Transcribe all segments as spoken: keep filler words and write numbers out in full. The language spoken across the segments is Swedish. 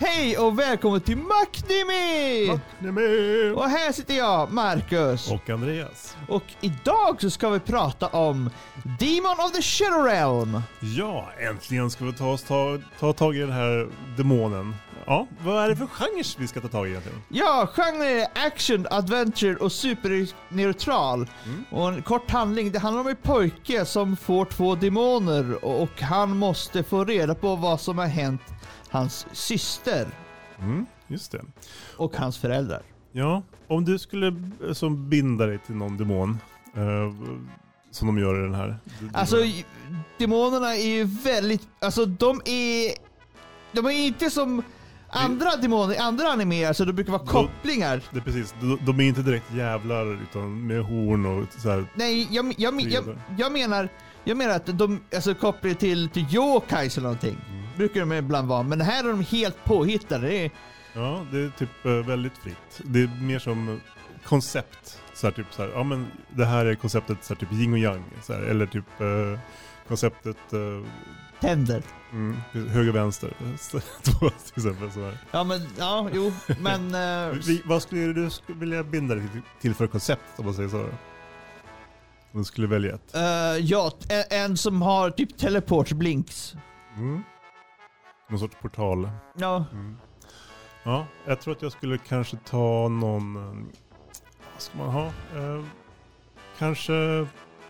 Hej och välkommen till Macnimi! Macnimi! Och här sitter jag, Marcus. Och Andreas. Och idag så ska vi prata om Demon of the Shadow Realm. Ja, äntligen ska vi ta oss ta, ta tag i den här demonen. Ja, vad är det för genre vi ska ta tag i egentligen? Ja, genren är action, adventure och superneutral. Mm. Och en kort handling, det handlar om en pojke som får två demoner och han måste få reda på vad som har hänt hans syster. Mm, just det. Och hans föräldrar. Ja, om du skulle som binda dig till någon demon eh, som de gör i den här. Alltså, demonerna är ju väldigt, alltså de är de är inte som andra demoner, andra animer, alltså det brukar vara kopplingar. Det är precis, de, de är inte direkt jävlar utan med horn och så här. Nej, jag, jag, jag, jag menar jag menar att de alltså kopplar till till yokais eller någonting. Mm. Brukar de ibland vara, men här är de helt påhittade. Det är... Ja, det är typ uh, väldigt fritt. Det är mer som koncept så här, typ så här, ja men det här är konceptet så här, typ yin och yang så här, eller typ uh, konceptet uh, tänder. Mm, höger och vänster. Två till exempel så här. Ja men ja, jo, men uh, Vi, vad skulle du vilja binda dig till för koncept om man säger så? Om du skulle välja ett. Uh, ja, en, en som har typ teleportblinks. Mm. Någon sorts portal. Ja. Mm. Ja, jag tror att jag skulle kanske ta någon, vad ska man ha? Eh, kanske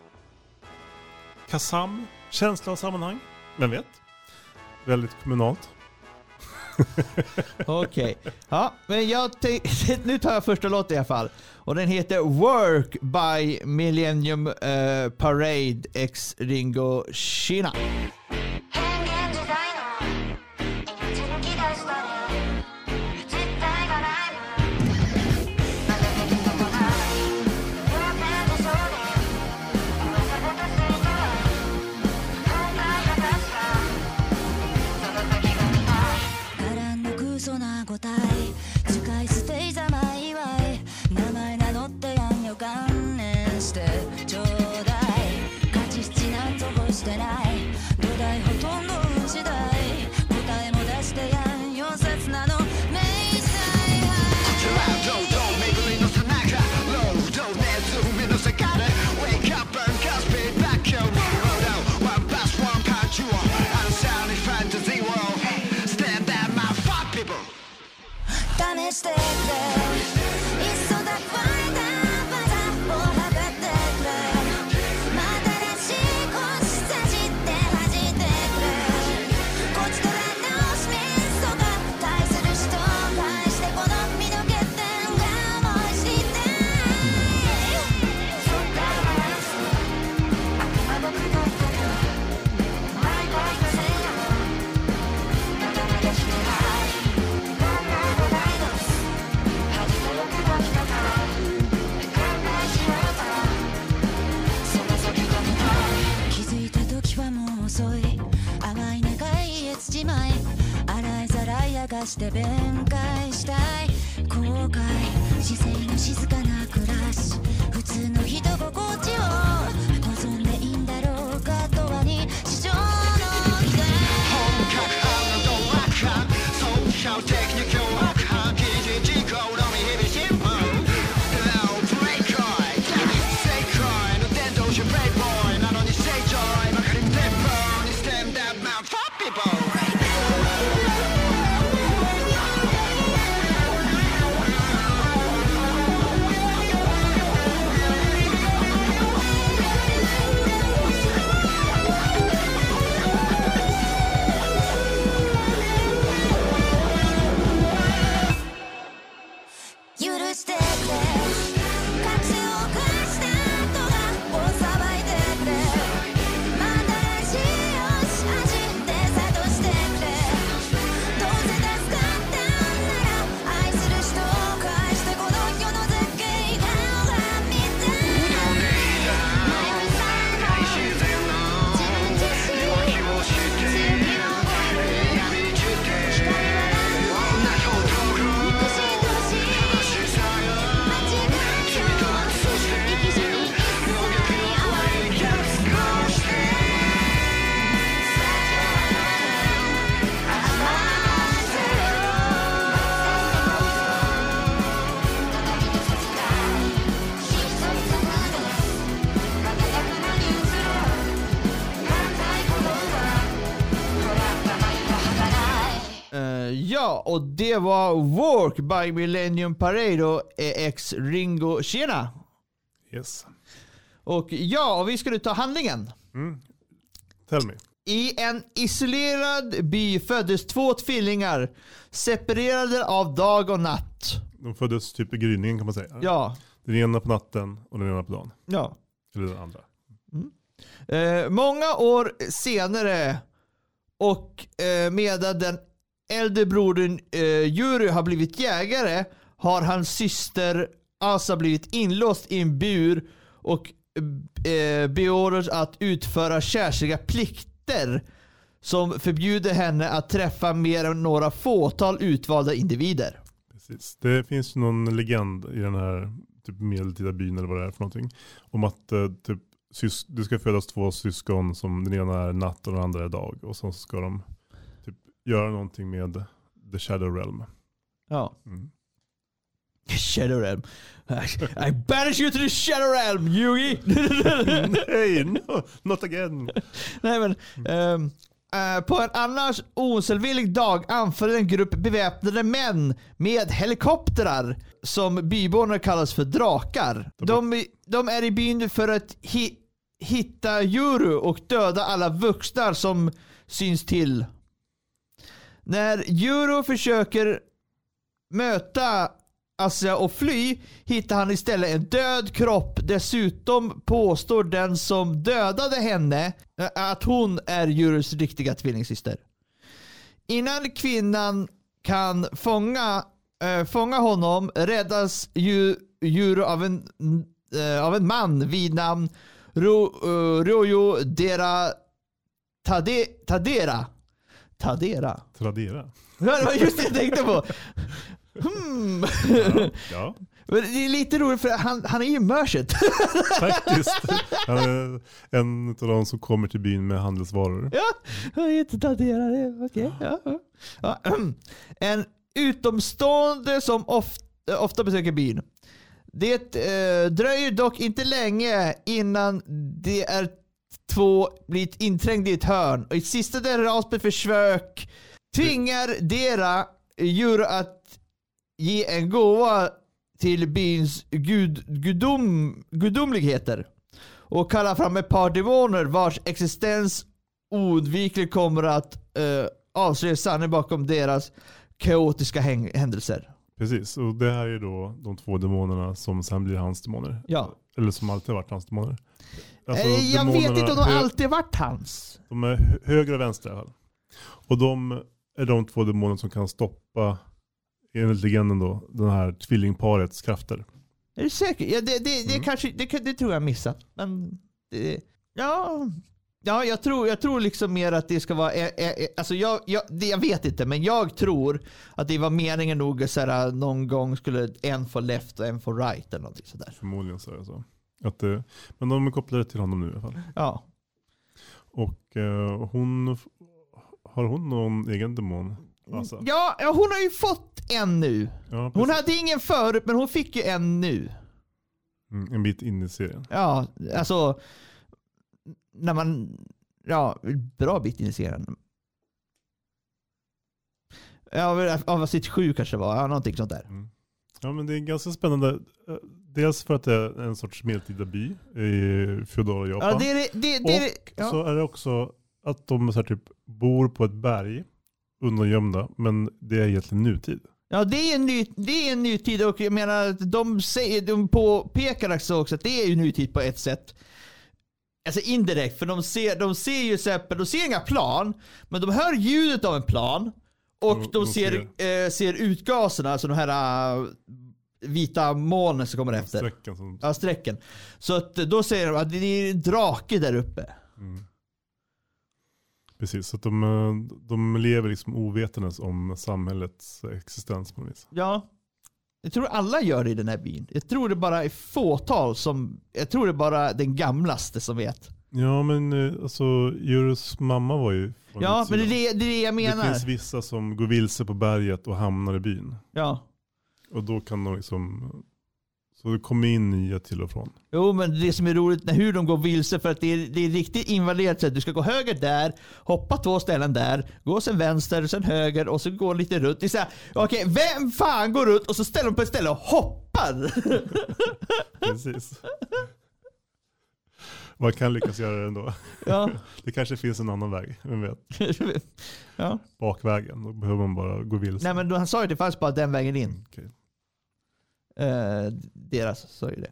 Kazam, känsla av sammanhang. Vem vet? Väldigt kommunalt. Okej. Okay. Ja, men jag t- nu tar jag första låten i alla fall. Och den heter Work by Millennium uh, Parade X Ringo Shina. Uh, ja, och det var Work by Millennium Parade och ex Ringo Tjena. Yes. Och ja, och vi ska nu ta handlingen. Mm. Tell me. I en isolerad by föddes två tvillingar, separerade av dag och natt. De föddes typ i gryningen kan man säga. Ja. Den ena på natten och den ena på dagen. Ja. Eller den andra. Mm. Eh, många år senare och eh, medan den äldre brodern eh, Yuri har blivit jägare har hans syster Asa blivit inlåst i en bur och eh, beordras att utföra särskilda plikter som förbjuder henne att träffa mer än några fåtal utvalda individer. Precis. Det finns någon legend i den här typ medeltida byn eller vad det är för någonting om att eh, typ sys- det ska födas två syskon som den ena är natt och den andra är dag och så ska de typ göra någonting med The Shadow Realm. Ja. Mm. Shadow Realm. I, I banish you to the Shadow Realm, Yugi! Nej, no, not again. Nej men, um, uh, på en annars oselvillig dag anföll en grupp beväpnade män med helikoptrar som byborna kallas för drakar. De, de är i byn för att hi, hitta Yuru och döda alla vuxna som syns till. När Yuru försöker möta Asa och fly hittar han istället en död kropp. Dessutom påstår den som dödade henne att hon är Yurus riktiga tvillingsyster. Innan kvinnan kan fånga, äh, fånga honom räddas Yuru av en, äh, av en man vid namn Ro, uh, Rojo Dera Tade, Tadera. Tadera. Tradera. Ja, det var just det jag tänkte på. Hmm. Ja, ja. Det är lite roligt för han, han är ju merchant. Faktiskt. Han är en av de som kommer till byn med handelsvaror. Ja, han är inte daterad. Okej. Ja, ja. En utomstående som ofta, ofta besöker byn. Det eh, dröjer dock inte länge innan det är två blivit inträngda i ett hörn. Och i sista desperat försök tvingar Dera Yuru att ge en gåva till byns gud, gudom, gudomligheter och kalla fram ett par demoner vars existens oundvikligen kommer att uh, avslöja sanningen bakom deras kaotiska häng- händelser. Precis, och det här är då de två demonerna som sen blir hans demoner. Ja. Eller som alltid har varit hans demoner. Alltså, eh, jag vet inte om de hö- alltid varit hans. De är hö- höger och vänster i alla fall. Och de är de två demoner som kan stoppa, enligt legenden då, den här tvillingparets krafter. Är du säker? Ja, det, det, det, mm. kanske, det, det tror jag missat. Men det, ja, ja jag, tror, jag tror liksom mer att det ska vara... Ä, ä, alltså jag, jag, det, jag vet inte, men jag tror att det var meningen nog att här, någon gång skulle en få left och en få right eller någonting sådär. Förmodligen så är det så. Att det, men de är kopplade till honom nu i alla fall. Ja. Och eh, hon... Har hon någon egen demon? Alltså. Ja, hon har ju fått en nu. Ja, hon hade ingen förut, men hon fick ju en nu. Mm, en bit in i serien. Ja, alltså... När man... Ja, bra bit in i serien. Ja, av sitt sju kanske var. Ja, någonting sånt där. Mm. Ja, men det är ganska spännande. Dels för att det är en sorts medeltida by i feodala Japan. Ja, det är det, det, det, och ja. så är det också att de så här, typ, bor på ett berg undangömda, men det är egentligen nutid. Ja, det är en ny, det är en nutid och jag menar de säger, de påpekar också att det är ju nutid på ett sätt. Alltså indirekt, för de ser, de ser ju exempel, de ser inga plan, men de hör ljudet av en plan och de, de ser, ser. Eh, ser utgaserna, alltså de här uh, vita molnen som kommer efter. Sträcken som... Ja, sträcken. Så att då säger de att det är en drake där uppe. Mm. Precis, så att de, de lever liksom ovetandes om samhällets existens på något vis. Ja. Jag tror alla gör det i den här byn. Jag tror det bara är fåtal som... Jag tror det bara den gamlaste som vet. Ja, men alltså Jurus mamma var ju... Ja, men det är det, det är det jag menar. Det finns vissa som går vilse på berget och hamnar i byn. Ja. Och då kan de liksom... Så det kommer in nya till och från. Jo, men det som är roligt är hur de går vilse, för att det är, det är riktigt invaderat sätt. Du ska gå höger där, hoppa två ställen där, gå sen vänster, sen höger och så gå lite runt. Det är så här, okej, okay, vem fan går runt och så ställer de på ett ställe och hoppar? Precis. Man kan lyckas göra det ändå. Ja. Det kanske finns en annan väg, vem vet. Ja. Bakvägen, då behöver man bara gå vilse. Nej, men då, han sa ju det fanns bara den vägen in. Okay. Uh, deras sa ju det.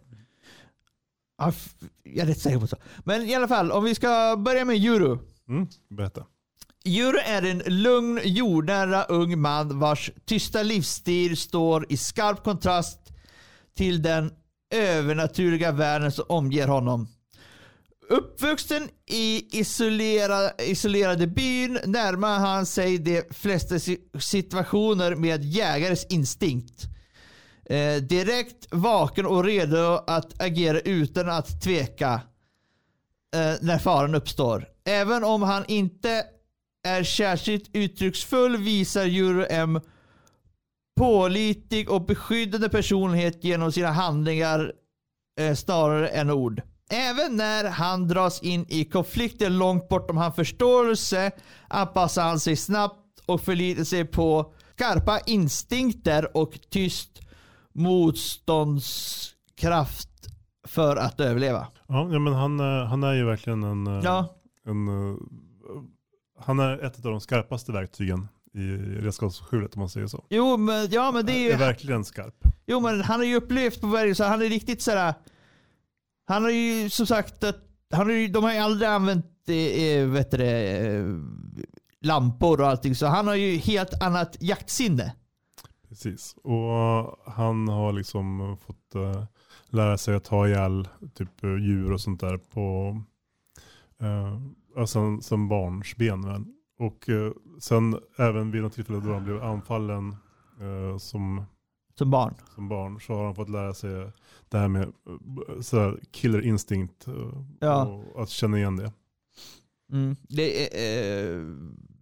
Ah, jag är rätt säker på så. Men i alla fall, om vi ska börja med Juru. Mm, berätta. Juru är en lugn, jordnära ung man vars tysta livsstil står i skarp kontrast till den övernaturliga världen som omger honom. Uppvuxen i isolera, isolerade byn närmar han sig de flesta situationer med jägares instinkt. Eh, direkt, vaken och redo att agera utan att tveka eh, när faran uppstår. Även om han inte är särskilt uttrycksfull visar Juru en pålitlig och beskyddande personlighet genom sina handlingar eh, snarare än ord. Även när han dras in i konflikter långt bortom hans förståelse anpassar han sig snabbt och förlitar sig på skarpa instinkter och tyst motståndskraft för att överleva. Ja, men han, han är ju verkligen en, ja. en... Han är ett av de skarpaste verktygen i redskapsskjulet, om man säger så. Jo, men, ja, men det är ju... är verkligen skarp. Jo, men han har ju upplevt på vägen, så han är riktigt sådär... Han har ju som sagt att han har ju, de har ju aldrig använt eh, vet du, eh, lampor och allting, så han har ju helt annat jaktsinne. Precis, och han har liksom fått uh, lära sig att ta ihjäl typ djur och sånt där på uh, alltså, som barnsben. Men. Och uh, sen även vid något tillfälle då han blev anfallen uh, som Som barn. Som barn så har han fått lära sig det här med så här killer instinct ja. och att känna igen det. Mm. Det är, eh...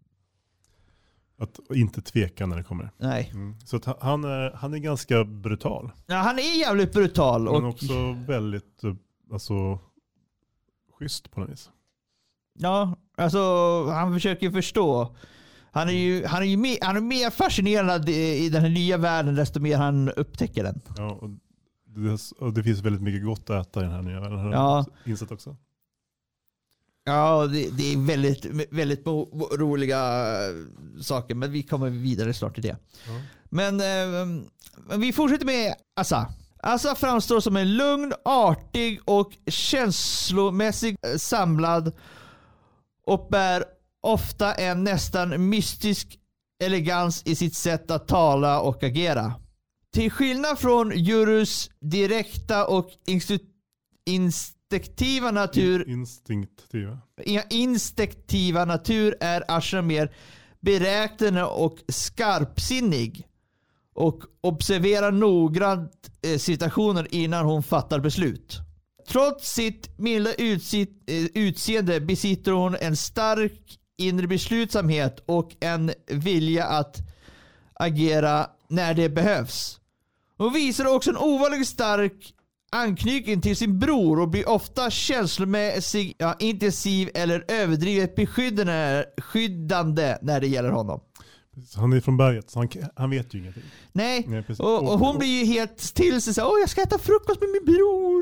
Att inte tveka när det kommer. Nej. Mm. Så att han är, han är ganska brutal. Ja, han är jävligt brutal. Men och... också väldigt alltså, schysst på något vis. Ja, alltså han försöker förstå. Han är ju, han är ju mer, han är mer fascinerad i den här nya världen desto mer han upptäcker den. Ja, och det, och det finns väldigt mycket gott att äta i den här nya världen. Har ja. insett också. Ja, det, det är väldigt, väldigt roliga saker, men vi kommer vidare snart till det. Ja. Men eh, vi fortsätter med Assa. Assa framstår som en lugn, artig och känslomässigt samlad och bär ofta en nästan mystisk elegans i sitt sätt att tala och agera. Till skillnad från Jurus direkta och instinktiva natur instinktiva. instinktiva natur är Asha mer beräknande och skarpsinnig och observerar noggrant situationer innan hon fattar beslut. Trots sitt milda utseende besitter hon en stark inre beslutsamhet och en vilja att agera när det behövs. Hon visar också en ovanligt stark anknytning till sin bror och blir ofta känslomässigt ja, intensiv eller överdrivet beskyddande när det gäller honom. Han är från berget så han, han vet ju ingenting. Nej, Nej och, och hon blir ju helt till sig så åh jag ska äta frukost med min bror.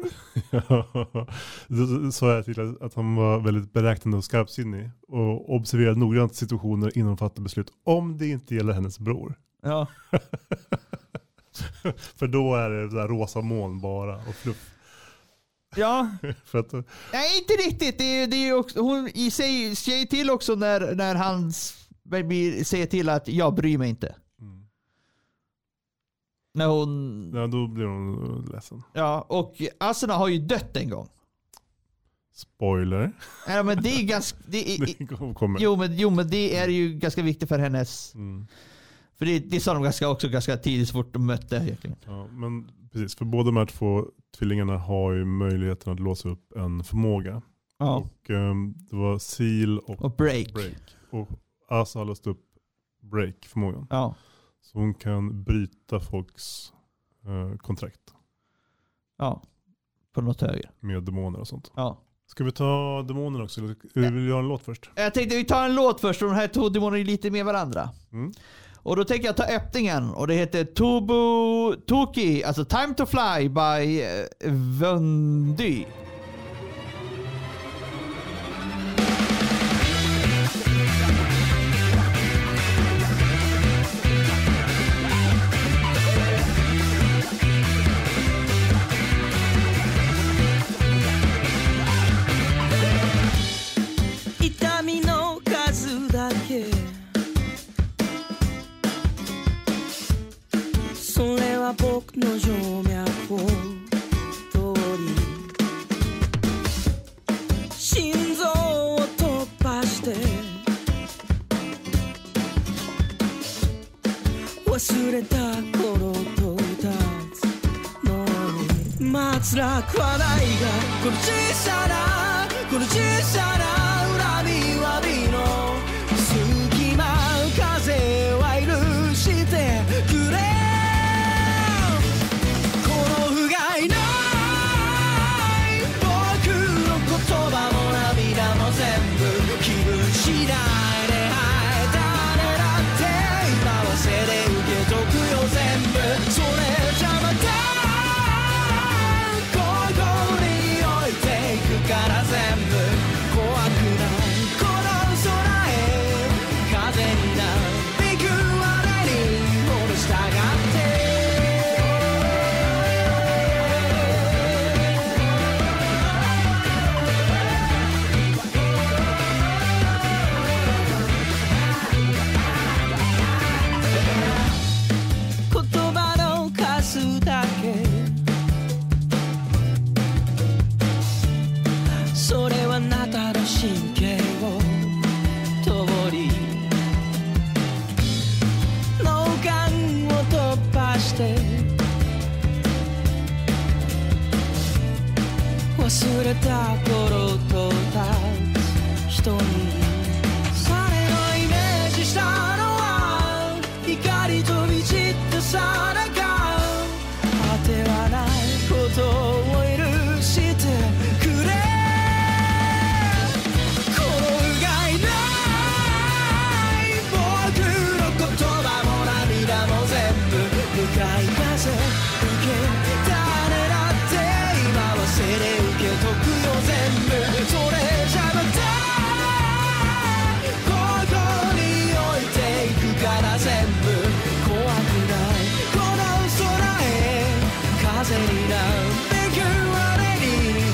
Så sa jag till att han var väldigt beräknande och skarpsinnig och observerade noggrant situationer innan hon fattade beslut om det inte gäller hennes bror. Ja. För då är det så här rosa moln bara och fluff. Ja. För att, nej, inte riktigt. Det är, det är också, hon säger, säger till också när, när han säger till att jag bryr mig inte. Mm. När hon... Ja, då blir hon ledsen. Ja, och Asuna har ju dött en gång. Spoiler. Ja, men det är ganska... Det är, det kommer. Jo, men, jo, men det är ju ganska viktigt för hennes... Mm. För det, det sa de ganska, också ganska tidigt så fort de mötte. Ja, men precis. För båda de här två tvillingarna har ju möjligheten att låsa upp en förmåga. Ja. Och um, det var seal och, och break. break. Och Asa har låst upp break-förmågan. Ja. Så hon kan bryta folks uh, kontrakt. Ja, på något höger. Med demoner och sånt. Ja. Ska vi ta demoner också? Eller vill du ha en låt först? Jag tänkte vi tar en låt först, och de här två demonerna är lite med varandra. Mm. Och då tänker jag ta öppningen, och det heter Tobu Toki, alltså Time to Fly by Vendy. 僕の静脈を通り心臓を突破して忘れた頃と歌うのに松楽はないがこの小さなこの小さな恨みわびの隙間風は許してくれ忘れた頃と立つ人に彼のイメージしたのは光と満ちたさなか果てはないことを許してくれこのうがいない僕の言葉も涙も全部向かい風受け種だって今はせれ受け解くよ全部それじゃまたここに置いていくから全部怖くないこの空へ風になってく我に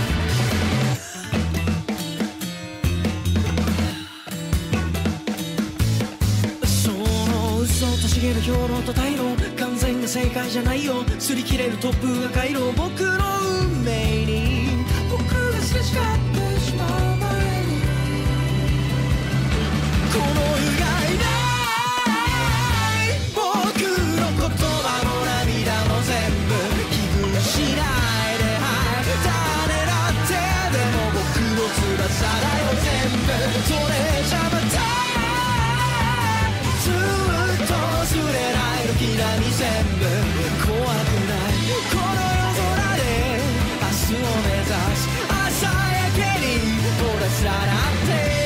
その嘘と茂る兵糧と退路完全が正解じゃないよ擦り切れる突風が回路僕の運命に僕がすれ違ってしまう前にこのうがいない僕の言葉も涙も全部気分しないではい誰だってでも僕の翼だよ全部それじゃまたずっとすれないのきらに全部怖くないこの夜空で明日を目指す朝焼けにほらさらって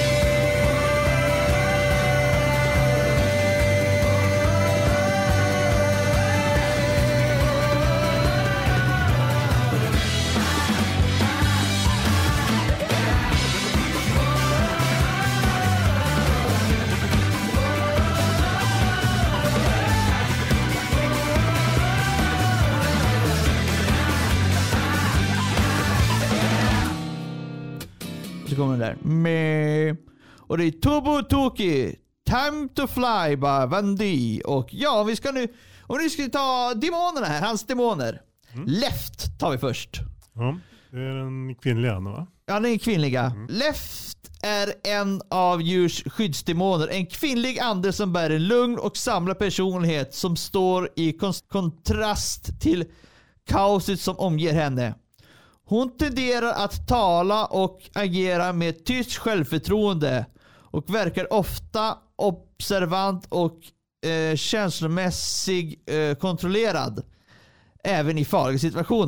Så kommer den där. Med. Och det är Tobu Toki. Time to Fly by Vendy. Och ja, vi ska nu... Och nu ska vi ta demonerna här. Hans demoner. Mm. Left tar vi först. Ja, det är den kvinnliga, va? Ja, den är kvinnliga. Mm. Left är en av djurs skyddsdemoner. En kvinnlig ande som bär en lugn och samlad personlighet som står i kon- kontrast till kaoset som omger henne. Hon tenderar att tala och agera med tyst självförtroende och verkar ofta observant och eh, känslomässigt eh, kontrollerad även i farliga situationer.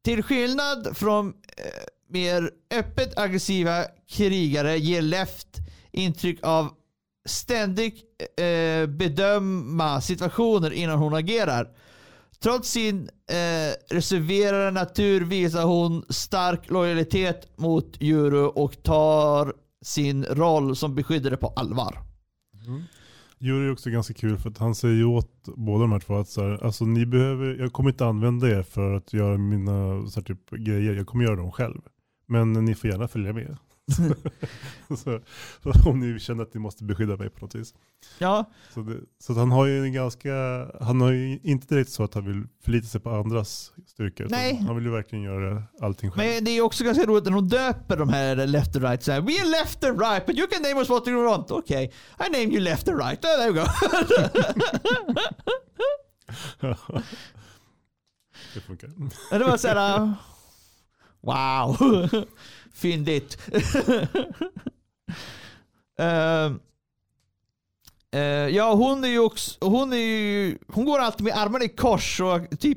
Till skillnad från eh, mer öppet aggressiva krigare ger Left intryck av ständigt eh, bedöma situationer innan hon agerar. Trots sin eh, reserverade natur visar hon stark lojalitet mot Yuru och tar sin roll som beskyddare på allvar. Mm. Yuri är också ganska kul för att han säger ju åt båda de här två att så här, alltså ni behöver, jag kommer inte använda er för att göra mina så här, typ, grejer, jag kommer göra dem själv. Men ni får gärna följa med. så, så om ni känner att ni måste beskydda mig på något vis. Ja. Så, det, så att han har ju en ganska, han har ju inte direkt så att han vill förlita sig på andras styrkor. Nej. Han vill ju verkligen göra allting själv. Men det är också ganska roligt när de döper de här left and right. Så här, we are left and right, but you can name us what you want. Okej, okay. I named you left and right. Oh, there you go. Det funkar. Det var så här, uh, wow. Fyndigt. uh, uh, ja, hon är ju också, hon är ju, hon går alltid med armarna i kors och typ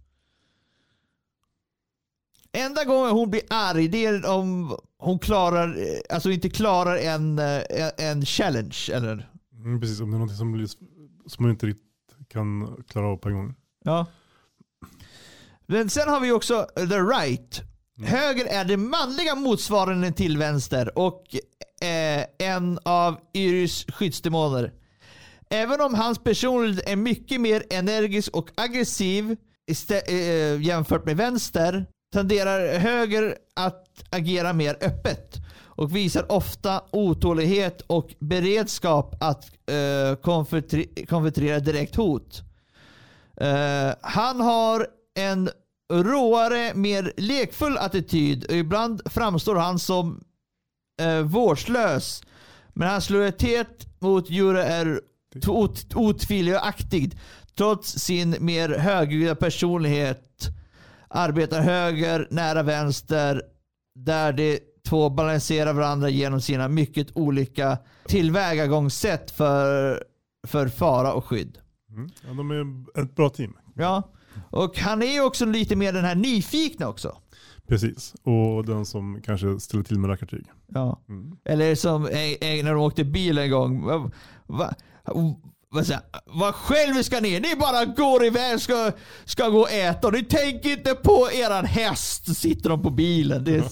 enda gången hon blir arg det är om hon klarar, alltså inte klarar en, en challenge eller. Mm, precis, om det är något som, blir, som man inte riktigt kan klara av på en gång. Ja. Men sen har vi också the right. Mm. Höger är det manliga motsvarande till vänster och eh, en av Yrus skyddsdemoner. Även om hans personlighet är mycket mer energisk och aggressiv istä- eh, jämfört med vänster tenderar höger att agera mer öppet och visar ofta otålighet och beredskap att eh, konfrontera, konfrontera direkt hot. Eh, han har en råare, mer lekfull attityd och ibland framstår han som eh, vårdslös. Men hans lojalitet mot Yuri är ot- otvivelaktig. Trots sin mer högljudda personlighet arbetar höger nära vänster där de två balanserar varandra genom sina mycket olika tillvägagångssätt för, för fara och skydd. Mm. Ja, de är ett bra team. Ja, och han är ju också lite mer den här nyfikna också. Precis, och den som kanske ställer till med rackartyg. Ja, Mm. eller som en, en, när de åkte bil en gång. Va, va, vad säger, vad själv ska ni? Ni bara går iväg ska ska gå och äta och ni tänker inte på eran häst. Sitter de på bilen. Det är...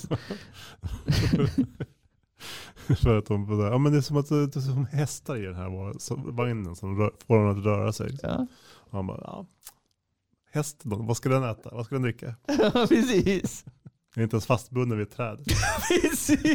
För att de, ja, men det är som att det är som hästar i den här vagnen som rör, får den att röra sig. Ja. Och han bara, ja, hästen då, vad ska den äta? Vad ska den dricka? Ja, precis. Jag är inte ens fastbunden vid ett träd. Precis.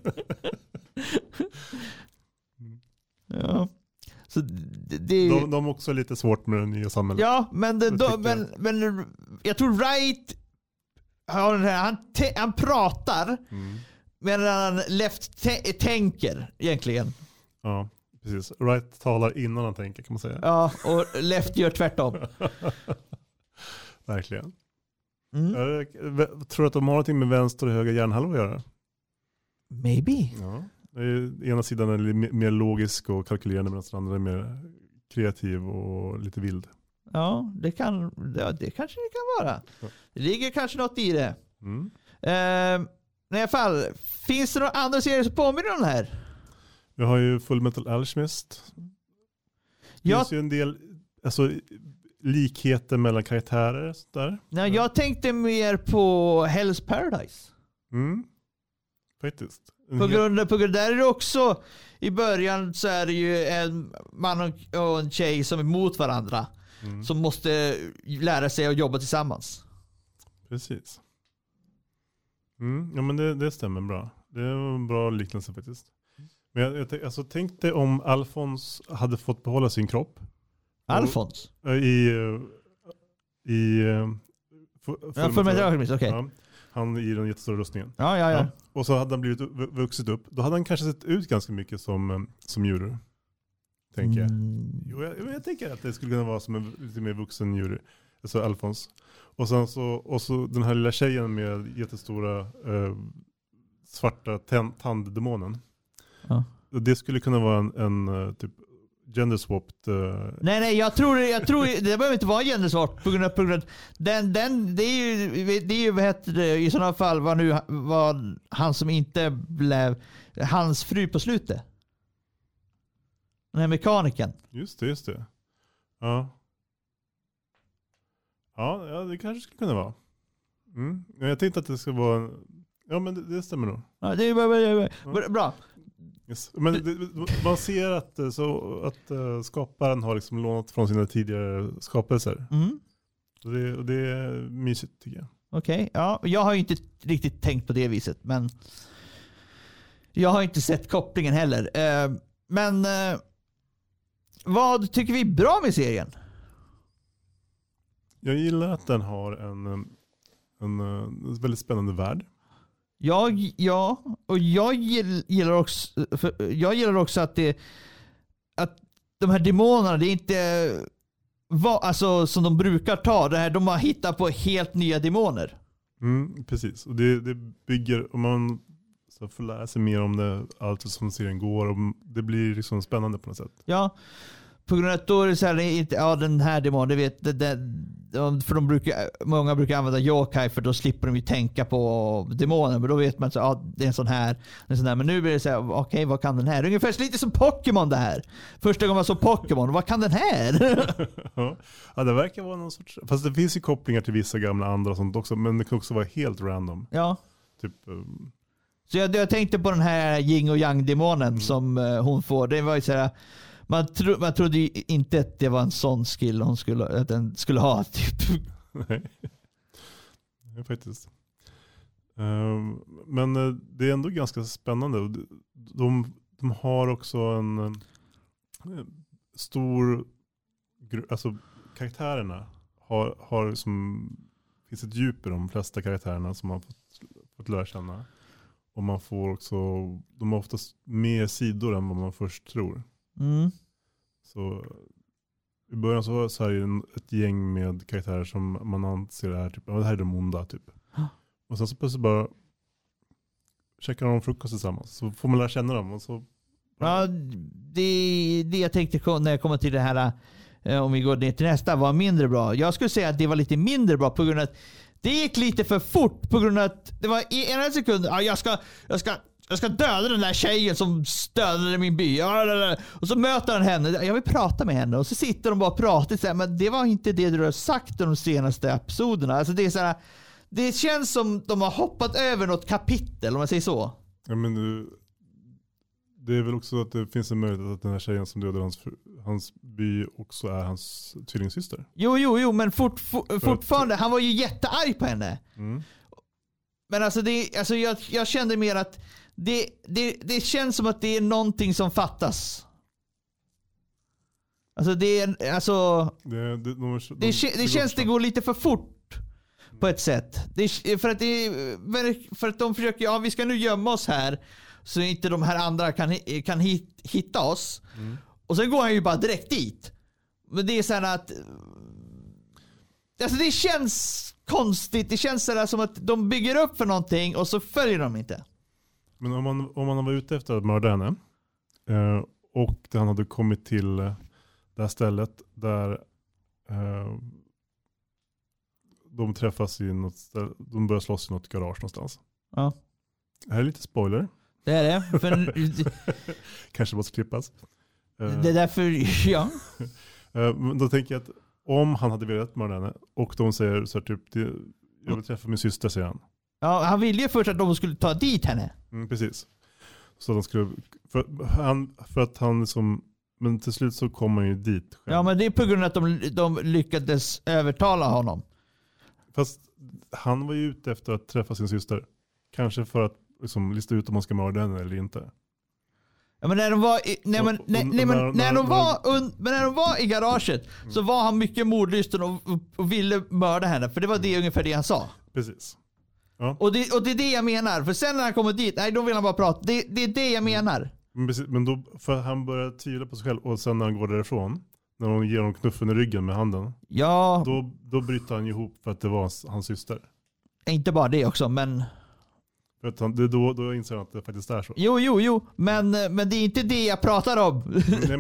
Ja. Så det, det... De, de har också lite svårt med det nya samhället. Ja, men, det, då, men, jag. men jag tror Wright har den här, han, te, han pratar Mm. medan han Left te, tänker egentligen. Ja, precis. Wright talar innan han tänker, kan man säga. Ja, och Left gör tvärtom. Verkligen. Mm. Jag tror att de har någonting med vänster och höger hjärnhalva att göra. Maybe. Ja. Ena sidan är mer logisk och kalkylerande medan den andra är mer kreativ och lite vild. Ja, det kan ja, det kanske det kan vara. Ja. Det ligger kanske något i det. Mm. Uh, I alla fall, finns det några andra serier som påminner om det här? Vi har ju Full Metal Alchemist. Det Jag, finns ju en del alltså, likheter mellan karaktärer. Där. nej, jag tänkte mer på Hell's Paradise. Mm. Faktiskt. En På hel- grund, på grund där är det också i början så är det ju en man och, och en tjej som är mot varandra. Mm. Som måste lära sig att jobba tillsammans. Precis. Mm. Ja, men det, det stämmer bra. Det är en bra liknelse faktiskt. Men jag, jag alltså, tänk dig om Alfons hade fått behålla sin kropp. Alfons? Och, I... I... Ja, för mig okej. Okay. Ja, han i den jättestora rustningen. Ja, ja, ja. Ja. Och så hade han blivit vuxit upp. Då hade han kanske sett ut ganska mycket som, som Yuri. Tänker jag. Mm. Jo, jag. Jag tänker att det skulle kunna vara som en lite mer vuxen Yuri. Alltså Alfons. Och sen så, och så den här lilla tjejen med jättestora eh, svarta ten- tanddemonen. Ja. Det skulle kunna vara en, en typ gender swapped. Uh... Nej, nej, jag tror, jag tror det behöver inte vara gendersvart på grund av, på grund av den, den, det är ju, det är ju vad heter det, i sådana fall var nu var han som inte blev hans fru på slutet. Den här mekaniken. Just det, just det. Ja. Ja, ja det kanske skulle kunna vara. Mm. Jag tänkte att det ska vara... Ja, men det, det stämmer nog. Ja, det är bra. Ja. bra. Yes. Men det, man ser att, så, att uh, skaparen har liksom lånat från sina tidigare skapelser. Mm. Och det, och det är mysigt tycker jag. Okej, okay. Ja, jag har ju inte riktigt tänkt på det viset, men jag har inte sett kopplingen heller. Uh, men uh, vad tycker vi är bra med serien? Jag gillar att den har en, en, en, en väldigt spännande värld. Jag, ja, och jag gillar också, för jag gillar också att det, att de här demonerna, det är inte vad, alltså, som de brukar ta. Det här, de har hittat på helt nya demoner. Mm, precis, och det, det bygger, om man så får lära sig mer om det, allt som serien går, och det blir liksom spännande på något sätt. Ja, på grund av att då är det så här, inte, ja den här demonen, det vet, det, det, för de brukar, många brukar använda yokai för då slipper de ju tänka på demonen, men då vet man så ja det är en sån här, en sån här, men nu blir det så här, okej okay, vad kan den här? Ungefär lite som Pokémon det här. Första gången man såg Pokémon, vad kan den här? Ja, det verkar vara någon sorts, fast det finns ju kopplingar till vissa gamla andra och sånt också, men det kan också vara helt random. Ja. Typ um... Så jag, jag tänkte på den här yin och yang demonen mm. som uh, hon får. Det var ju så här, Man, tro, man trodde ju inte att det var en sån skill hon skulle, att den skulle ha. Typ. Nej, ja, faktiskt. Um, men uh, det är ändå ganska spännande. De, de, de har också en uh, stor... Alltså karaktärerna har, har som, finns ett djup i de flesta karaktärerna som man fått, fått lära känna. Och man får också... De har oftast mer sidor än vad man först tror. Mm. Så i början så var så här ett gäng med karaktärer som man anser är typ, det här är de onda typ. Och sen så plötsligt bara käkar de frukost tillsammans, så får man lära känna dem och så. Ja, det, det jag tänkte när jag kommer till det här, om vi går ner till nästa, var mindre bra. Jag skulle säga att det var lite mindre bra på grund av att det gick lite för fort, på grund av att det var i en sekund, ja, jag ska jag ska Jag ska döda den där tjejen som dödade min by. Och så möter han henne. Jag vill prata med henne. Och så sitter de bara och pratar. Så här, men det var inte det du har sagt de senaste episoderna. Alltså det är så här, det känns som de har hoppat över något kapitel, om man säger så. Ja, men det är väl också att det finns en möjlighet att den här tjejen som dödade hans, hans by också är hans tvillingsyster. Jo, jo, jo. Men fort, for, fortfarande, han var ju jättearg på henne. Mm. Men alltså, det, alltså jag, jag kände mer att Det, det, det känns som att det är någonting som fattas. Alltså det är alltså det, det, de, de, det, det, det känns det går lite för fort på ett sätt. Det, för att det, för att de försöker, ja vi ska nu gömma oss här så inte de här andra kan kan hit, hitta oss. Mm. Och sen går han ju bara direkt dit. Men det är så här att alltså det känns konstigt. Det känns så där som att de bygger upp för någonting och så följer de inte. Men om man, om man var ute efter att mörda henne eh, och han hade kommit till det här stället där eh, de träffas i något ställe, de börjar slåss i något garage någonstans. Ja. Det här är lite spoiler. Det är det. För kanske måste klippas. Eh, det är därför, ja. eh, då tänker jag att om han hade velat mörda henne och de säger så här, typ, jag vill träffa min syster, säger han. Ja, han ville ju först att de skulle ta dit henne. Mm, precis. Så de skulle, för, han, för att han som, men till slut så kommer han ju dit själv. Ja, men det är på grund av att de, de lyckades övertala honom. Fast han var ju ute efter att träffa sin syster. Kanske för att liksom, lista ut om man ska mörda henne eller inte. Ja, men när de var i, nej, men, nej, nej, men, när de var un, men när de var i garaget mm. så var han mycket mordlysten och, och, och ville mörda henne. För det var det mm. ungefär det han sa. Precis. Ja. Och, det, och det är det jag menar. För sen när han kommer dit, nej då vill han bara prata. Det, det är det jag menar. Men, precis, men då, för han börjar tvivla på sig själv och sen när han går därifrån, när hon ger honom knuffen i ryggen med handen, ja. då, då bryter han ihop för att det var hans, hans syster. Inte bara det också, men... För att han, det, då, då inser han att det faktiskt är så. Jo, jo, jo. Men, men det är inte det jag pratar om. Nej, men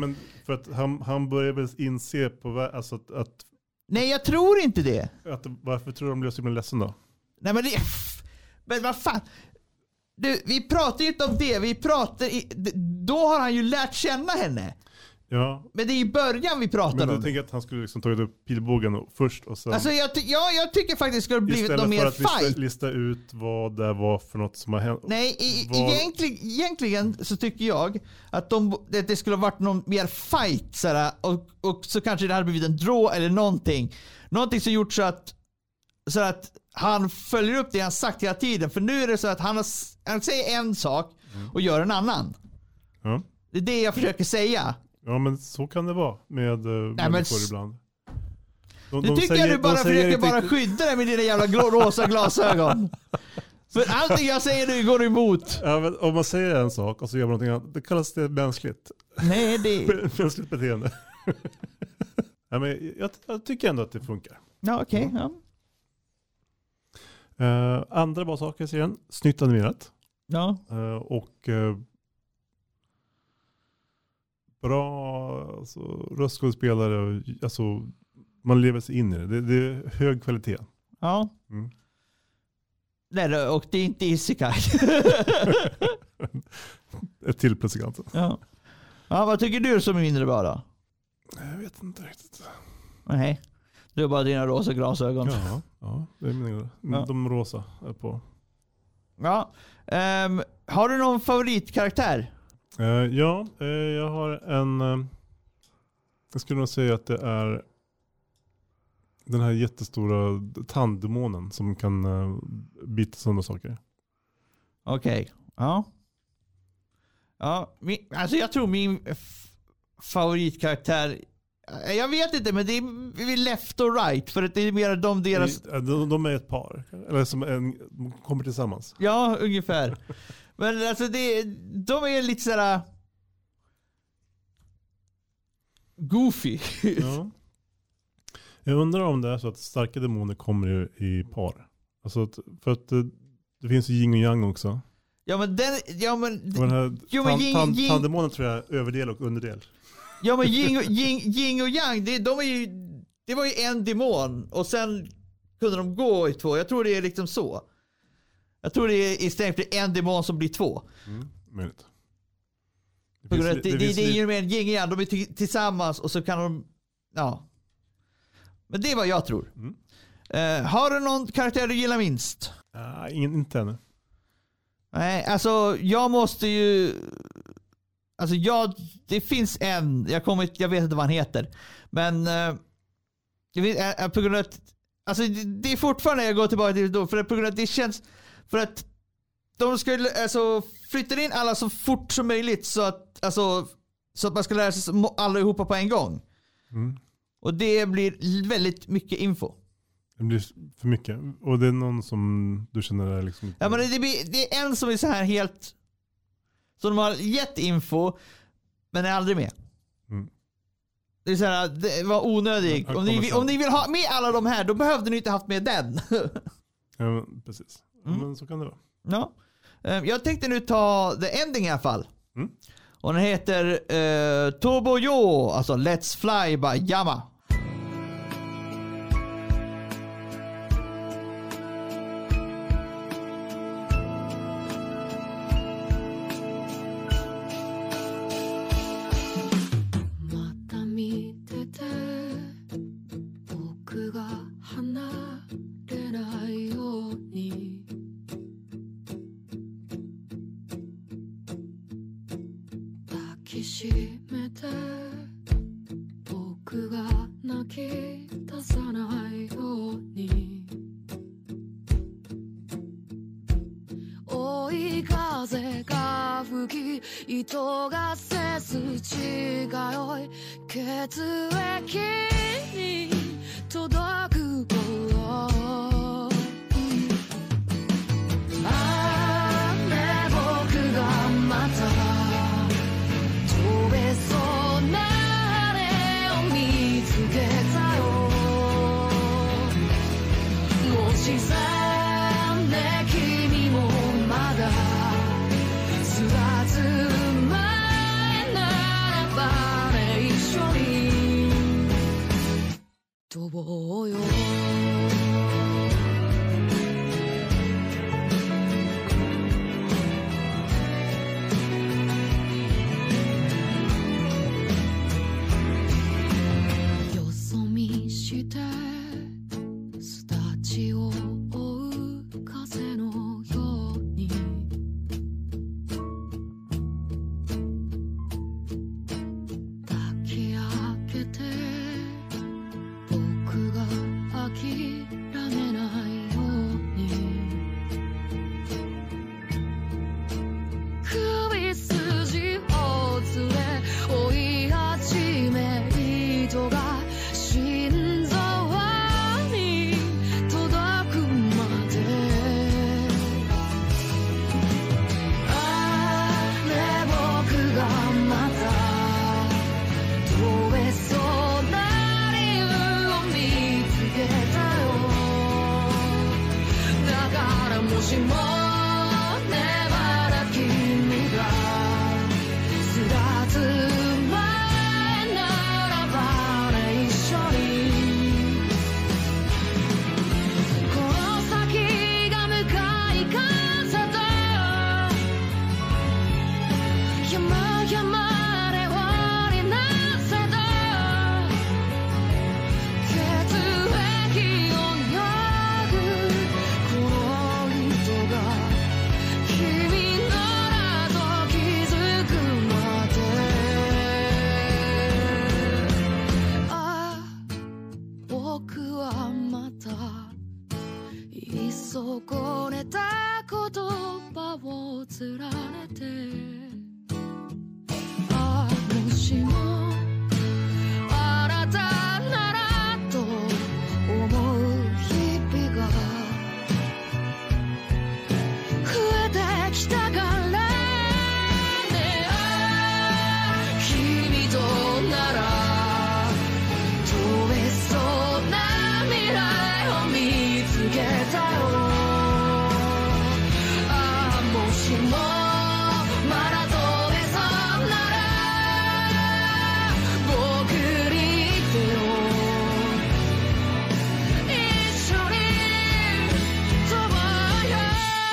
För att han, han börjar väl inse på vä- alltså att, att, Nej, jag tror inte det. att varför tror de blir så himla ledsen då? Nej, men det... Men vad fan... Du, vi pratar ju inte om det. Vi pratar... I, då har han ju lärt känna henne. Ja. Men det är i början vi pratar Men om. du tänker att han skulle liksom tagit upp pilbågen och, först och sen... Alltså jag, ty- ja, jag tycker faktiskt det skulle blivit något mer istället för att fight. lista, lista ut vad det var för något som har hänt. Nej, i, Vad- egentligen, egentligen så tycker jag att de, det, det skulle ha varit någon mer fight såhär, och, och så kanske det hade blivit en draw eller någonting. Någonting som gjort så att, så att han följer upp det han sagt hela tiden. För nu är det så att han, har, han säger en sak och gör en annan. Ja. Det är det jag försöker säga. Ja, men så kan det vara med uh, men människor s- ibland. De, Nu de tycker säger- jag du bara de säger försöker inte- bara skydda dig med dina jävla glå, rosa glasögon. För allting jag säger nu går emot. Ja, men om man säger en sak och så gör man någonting annat, det kallas det mänskligt. Nej, det... mänskligt beteende. Ja, men jag, jag tycker ändå att det funkar. Ja, okej. Okay, ja. Uh, andra bra saker i serien. Snyggt animerat. Ja. Uh, och uh, bra alltså, röstskådespelare. Alltså, man lever sig in i det. Det, det är hög kvalitet. Ja. Mm. Nej, och det är inte isekai. Ett till president. Ja. Ja, vad tycker du som är mindre bra då? Jag vet inte riktigt. Nej. Du har bara dina rosa glasögon. Ja, ja det är mina. Ja. De rosa är på. Ja. Um, har du någon favoritkaraktär? Uh, ja, uh, jag har en... Uh, jag skulle nog säga att det är den här jättestora tanddemonen som kan uh, bita sönder saker. Okej. Okay. Ja. Ja, min, alltså jag tror min f- favoritkaraktär, jag vet inte, men det är left och right, för att det är mer de deras... De, de är ett par. Eller som en, de kommer tillsammans. Ja, ungefär. Men alltså det, de är lite sådär goofy. Ja. Jag undrar om det är så att starka demoner kommer i, i par. Alltså att, för att det, det finns ju yin och yang också. Ja men den, ja men... Och den här Jo, men tan, yin- tan, yin- tanddemonen tror jag är överdel och underdel. Ja men yin och, yin, yin och yang, det, de är ju, det var ju en demon och sen kunde de gå i två. Jag tror det är liksom så. Jag tror det är istället för en demon som blir två. Mm, möjligt. På grund av att det, det, finns det är lite- ju mer yin och yang, de är t- tillsammans och så kan de, ja. Men det är vad jag tror. Mm. Eh, har du någon karaktär du gillar minst? Ah, ingen, inte ännu. Nej, alltså jag måste ju... Alltså jag... Det finns en... Jag, kommer, jag vet inte vad han heter. Men... Uh, jag vet, uh, på grund av att... Alltså det, det är fortfarande jag går tillbaka till det då. För att på grund av att det känns... För att... De skulle alltså flytta in alla så fort som möjligt. Så att... Alltså... Så att man ska lära sig allihopa på en gång. Mm. Och det blir väldigt mycket info. Det blir för mycket. Och det är någon som du känner är liksom... Ja, men det, blir, det är en som är så här helt... Så de har gett info, men är aldrig med. Mm. Det är så här, det var onödigt. Han Om ni, kommer vill- sen. om ni vill ha med alla de här, då behövde ni inte haft med den. Ja, men, precis. Mm. Men så kan det vara. Ja. Eh, Jag tänkte nu ta the ending i alla fall. Mm. Och den heter uh, Toboyo, alltså Let's Fly by Yama. また見てて僕が離れないように抱きしめて僕が泣き出さないように追い風が吹き糸が背筋が酔い血液に届く頃ああね僕がまた飛べそうな羽を見つけたよもしさね君もまだ育つ前ならばね一飛ぼうよよそ見してすだちを追う風のように抱き上げて僕が諦めないように首筋をずれ追い始め糸が心臓に届くまであれ僕がまた飛べそうな理由を見つけたよだからもしもねまだ君が巣立つ前ならばね一緒にこの先が向かい風だ山々で織りなせた血液を呼ぶこの糸が君のだと気づくまでああ僕はまた言い損ねた言葉を連ねてああもしもあなたならと思う日々が増えてきたからねああ君となら飛べそうな未来を見つけたよああもしもまだ飛べそうなら僕に言ってよ一緒に飛ぼうよ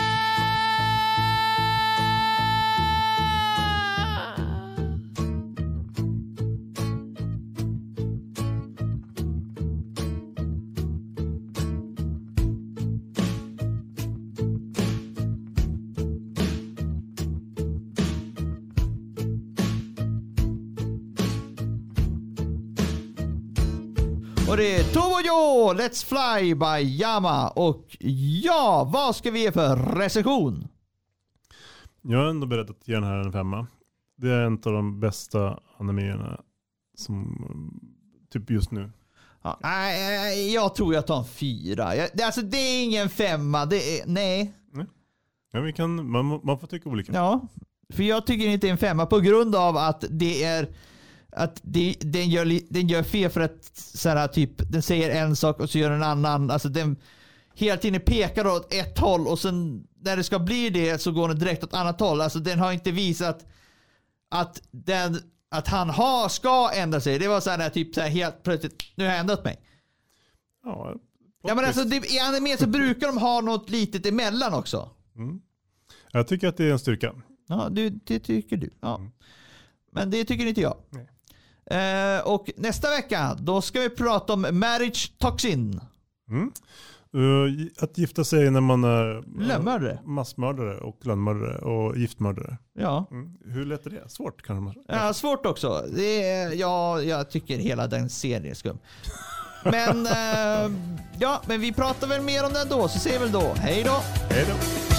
Och det är Tobojo, Let's Fly by Yama. Och ja, vad ska vi ge för recension? Jag är ändå beredd att ge den här en femma. Det är en av de bästa animerna som typ just nu. Ja, nej, jag tror jag tar en fyra. Jag, det- alltså det är ingen femma, det är, nej. Ja, vi kan, man, man får tycka olika. Ja, för jag tycker inte det är en femma på grund av att det är att det, den, gör, li- den gör fel för att så här, typ, den säger en sak och så gör en annan. Alltså den hela tiden pekar åt ett håll och sen när det ska bli det så går den direkt åt ett annat håll. Alltså den har inte visat att, den, att han har, ska ändra sig. Det var så här typ så här, helt plötsligt, nu har jag ändrat mig. Ja, Ja, men alltså det, i anime så brukar de ha något litet emellan också. mm. Jag tycker att det är en styrka. Ja, du, det tycker du. Ja. Mm. Men det tycker inte jag. Nej. Eh, och nästa vecka, då ska vi prata om marriage toxin. Mm. Uh, att gifta sig när man är Lönnmördare. massmördare och lönnmördare och giftmördare. Ja. Mm. Hur lätt är det? Svårt kanske man. Ja, svårt också. Det är, ja, jag tycker hela den serien är skum. Men, eh, ja, men vi pratar väl mer om den då, så ser vi väl då. Hej då! Hej då!